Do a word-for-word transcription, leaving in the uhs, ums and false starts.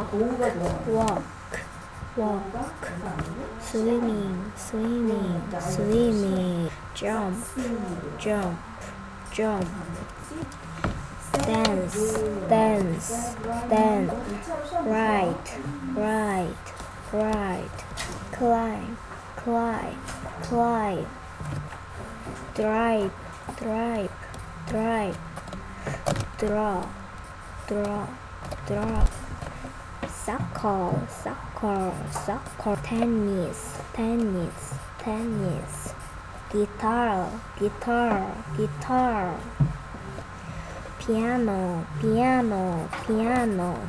walk, walk, swimming, swimming, swimming, jump, jump, jump, dance, dance, dance, ride, ride, ride, climb, climb, climb, drive, drive, drive, draw, draw, draw, soccer, soccer, soccer, tennis, tennis, tennis, guitar, guitar, guitar, piano, piano, piano.